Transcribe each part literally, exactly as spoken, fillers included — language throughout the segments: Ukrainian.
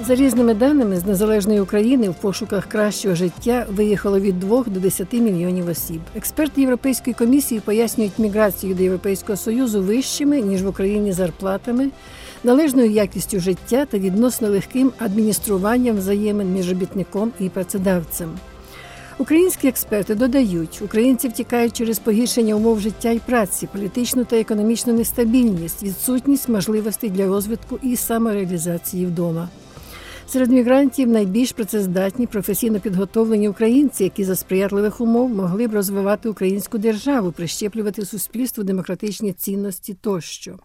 За різними даними, з незалежної України в пошуках кращого життя виїхало від двох до десяти мільйонів осіб. Експерти Європейської комісії пояснюють міграцію до Європейського Союзу вищими, ніж в Україні, зарплатами, належною якістю життя та відносно легким адмініструванням взаємин між робітником і працедавцем. Українські експерти додають, українці втікають через погіршення умов життя і праці, політичну та економічну нестабільність, відсутність можливостей для розвитку і самореалізації вдома. Серед мігрантів найбільш працездатні, професійно підготовлені українці, які за сприятливих умов могли б розвивати українську державу, прищеплювати суспільству демократичні цінності тощо.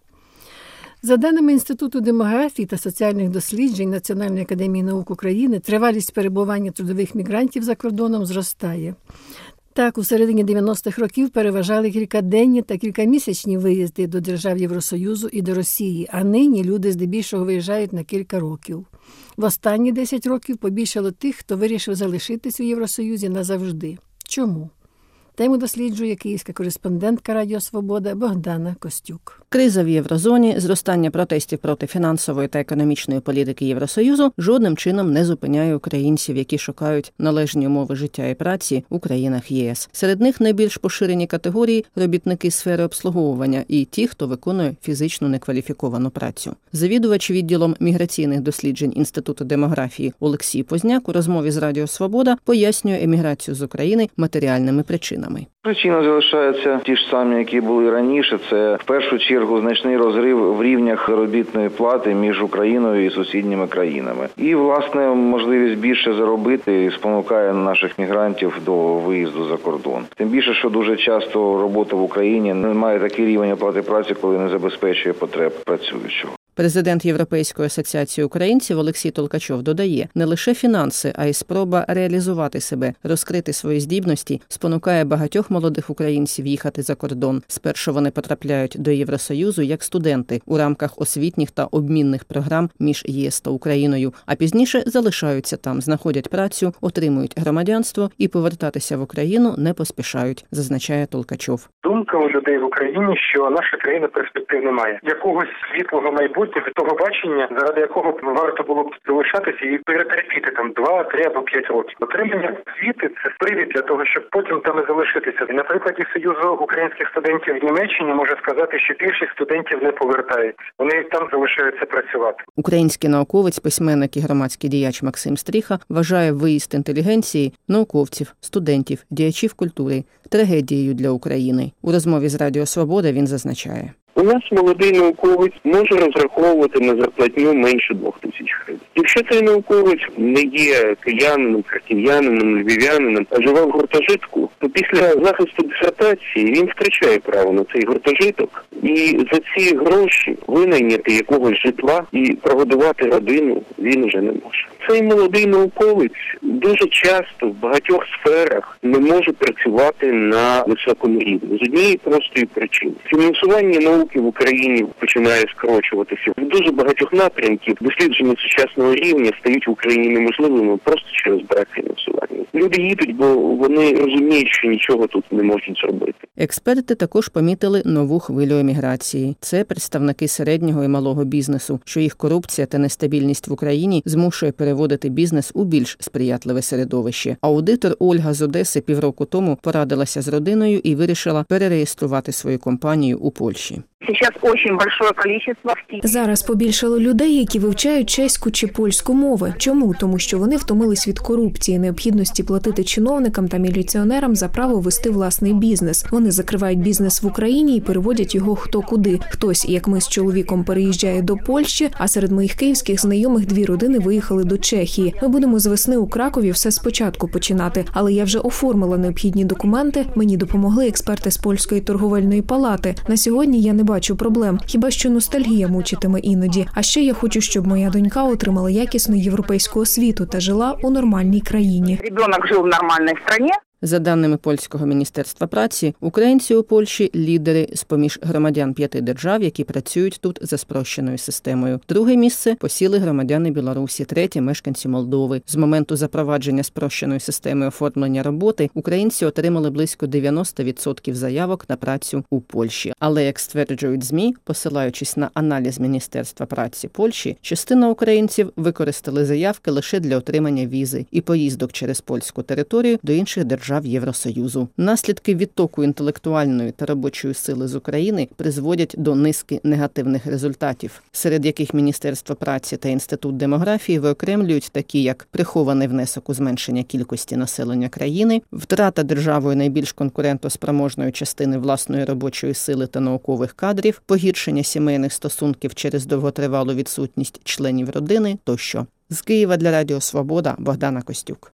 За даними Інституту демографії та соціальних досліджень Національної академії наук України, тривалість перебування трудових мігрантів за кордоном зростає. Так, у середині дев'яностих років переважали кількаденні та кількамісячні виїзди до держав Євросоюзу і до Росії, а нині люди здебільшого виїжджають на кілька років. В останні десять років побільшало тих, хто вирішив залишитись у Євросоюзі назавжди. Чому? Тему досліджує київська кореспондентка Радіо Свобода Богдана Костюк. Криза в єврозоні, зростання протестів проти фінансової та економічної політики Євросоюзу жодним чином не зупиняє українців, які шукають належні умови життя і праці у країнах ЄС. Серед них найбільш поширені категорії – робітники сфери обслуговування і ті, хто виконує фізично некваліфіковану працю. Завідувач відділом міграційних досліджень Інституту демографії Олексій Позняк у розмові з Радіо Свобода пояснює еміграцію з України матеріальними причинами. Причини залишаються ті ж самі, які були раніше. Це в першу чергу значний розрив в рівнях заробітної плати між Україною і сусідніми країнами. І, власне, можливість більше заробити спонукає наших мігрантів до виїзду за кордон. Тим більше, що дуже часто робота в Україні не має такий рівень оплати праці, коли не забезпечує потреб працюючого. Президент Європейської асоціації українців Олексій Толкачов додає, не лише фінанси, а й спроба реалізувати себе, розкрити свої здібності, спонукає багатьох молодих українців їхати за кордон. Спершу вони потрапляють до Євросоюзу як студенти у рамках освітніх та обмінних програм між ЄС та Україною, а пізніше залишаються там, знаходять працю, отримують громадянство і повертатися в Україну не поспішають, зазначає Толкачов. Думка у людей в Україні, що наша країна перспектив не має. Якогось світлого майбутнього, від того бачення, заради якого варто було б залишатися і перетерпіти там два, три або п'ять років. Отримання освіти – це привід для того, щоб потім там і залишитися. На прикладі Союзу українських студентів в Німеччині можу сказати, що більшість студентів не повертаються. Вони там залишаються працювати. Український науковець, письменник і громадський діяч Максим Стріха вважає виїзд інтелігенції, науковців, студентів, діячів культури трагедією для України. У розмові з Радіо Свобода він зазначає. У нас молодий науковець може розраховувати на зарплатню менше двох тисяч гривень. Якщо цей науковець не є киянином, харків'янином, львів'янином, а живе в гуртожитку, то після захисту дисертації він втрачає право на цей гуртожиток. І за ці гроші винайняти якогось житла і прогодувати родину він уже не може. Цей молодий науковець дуже часто в багатьох сферах не може працювати на високому рівні. З однієї простої причини. Фінансування науки в Україні починає скорочуватися. В дуже багатьох напрямків дослідження сучасного рівня стають в Україні неможливими просто через брак фінансування. Люди їдуть, бо вони розуміють, що нічого тут не можуть зробити. Експерти також помітили нову хвилю еміграції. Це представники середнього і малого бізнесу, що їх корупція та нестабільність в Україні змушує переводити бізнес у більш сприятливе середовище. Аудитор Ольга з Одеси півроку тому порадилася з родиною і вирішила перереєструвати свою компанію у Польщі. Зараз побільшало людей, які вивчають чеську чи польську мови. Чому? Тому що вони втомились від корупції, необхідності платити чиновникам та міліціонерам за право вести власний бізнес. Вони закривають бізнес в Україні і переводять його хто куди. Хтось, як ми з чоловіком, переїжджає до Польщі, а серед моїх київських знайомих дві родини виїхали до Чехії. Ми будемо з весни у Кракові все спочатку починати, але я вже оформила необхідні документи. Мені допомогли експерти з Польської торговельної палати. На сьогодні я не бачу проблем, хіба що ностальгія мучитиме іноді. А ще я хочу, щоб моя донька отримала якісну європейську освіту та жила у нормальній країні. Ребенок жив в нормальній країні. За даними польського міністерства праці, українці у Польщі – лідери з-поміж громадян п'яти держав, які працюють тут за спрощеною системою. Друге місце посіли громадяни Білорусі, третє – мешканці Молдови. З моменту запровадження спрощеної системи оформлення роботи українці отримали близько дев'яносто відсотків заявок на працю у Польщі. Але, як стверджують ЗМІ, посилаючись на аналіз Міністерства праці Польщі, частина українців використали заявки лише для отримання візи і поїздок через польську територію до інших держав Євросоюзу. Наслідки відтоку інтелектуальної та робочої сили з України призводять до низки негативних результатів, серед яких Міністерство праці та Інститут демографії виокремлюють такі, як прихований внесок у зменшення кількості населення країни, втрата державою найбільш конкурентоспроможної частини власної робочої сили та наукових кадрів, погіршення сімейних стосунків через довготривалу відсутність членів родини тощо. З Києва для Радіо Свобода Богдана Костюк.